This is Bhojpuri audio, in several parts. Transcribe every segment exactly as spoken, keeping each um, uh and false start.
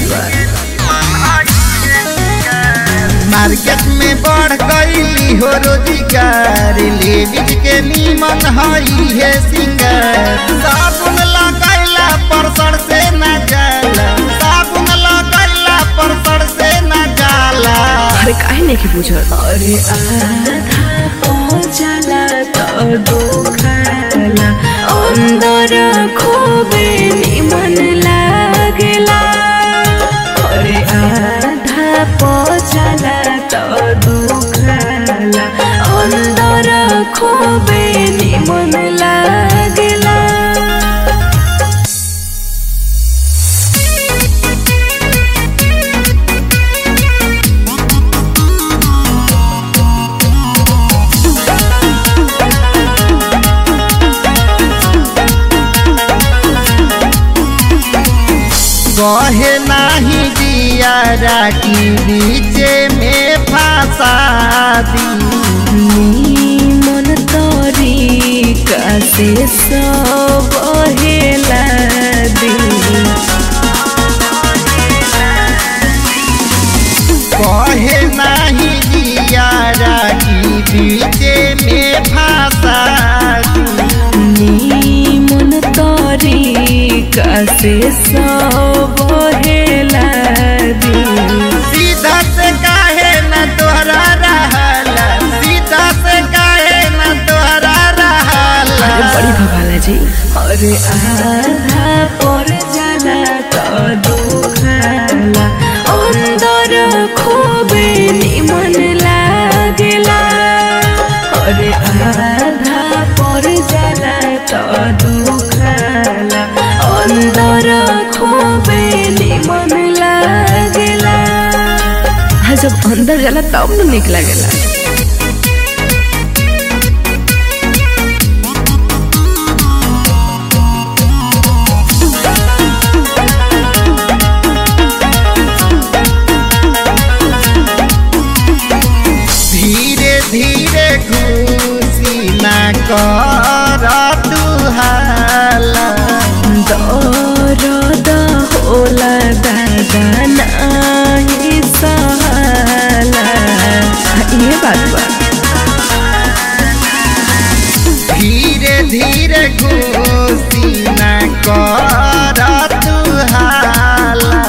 बा। मार्केट में बढ़ गईली हो रोजगार, लेडीज के नीमन हई है सिंगार। साबुन लगैला पर सर से न जाला, साबुन लगैला पर सर से न जाला। अरे काहे नहीं की पूछत। अरे आधा पहुंचला तो दुखाला, अंदर खूबे निमन लागेला। अरे आधा पहुंचला तो दुखाला, अंदर खूबे निमन लागेला। कहे नाही दियारा की बीचे में फंसा दी। मन तरीका से सब हेला दी। कहे नाही दियारा की बीचे में फंसा दी। मन तरीका से सब हेला दी। सीधा से काहे न तोहरा रहला, सीधा से काहे न तोहरा रहला। अरे बड़ी भवाला जी। अरे आधा पर जाला तो दुखाला, अंदर खूबे निमन लागेला। अरे आधा पर जाला तो दुखाला, अंदर खूबे निमन लागेला। हाँ, जब अंदर जाला तब न निक लागेला। धीरे धीरे घुसी ना कर तुहाला। दर्द होला दादा नाही सहाला। ये बात बा। धीरे धीरे घुसी ना कर तुहाला।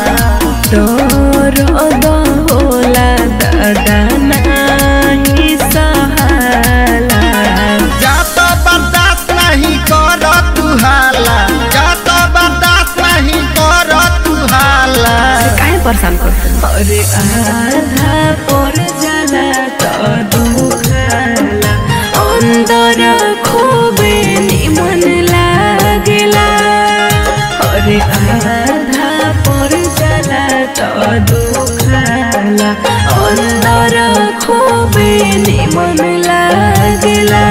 दर्द होला दादा नाही सहाला। जात बर्दाश्त नहीं कर तुहाला, जात बर्दाश्त नहीं कर तुहाला। काहे परेशान करते। अरे आधा पर जाला तो दुखाला, अंदर खूबे निमन लागेला। अरे आधा पर जाला तो दुखाला, अंदर खूबे निमन लागेला।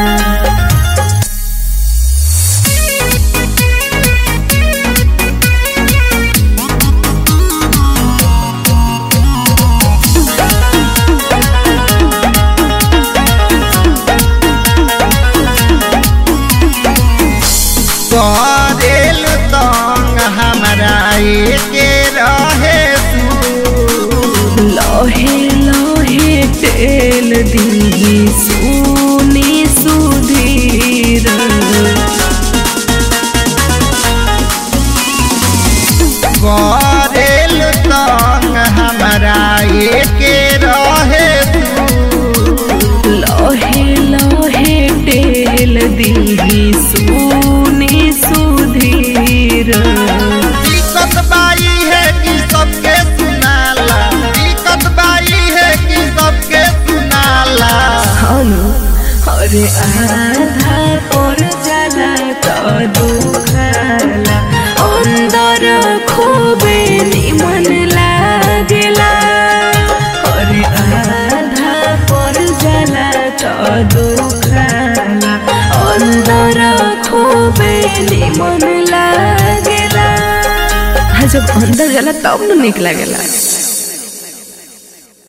करेल तंग हमरा के रहे तू। लहे लहे तेल दी सुनी सुधीर। करेल तंग हमरा के रहे तू। लहे लहे तेल दी सुनी सुधीर। दिक्कत बाई है कि सबके सुनाला, दिक्कत बाई है कि सबके सुनाला। अरे आधा पर जाला तो दुखाला, अंदर खूबे निमन लागेला। अरे आधा पर जाला तो दुखाला, अंदर खूबे निमन लागेला। जब अंदर जाला तब न निक लागेला।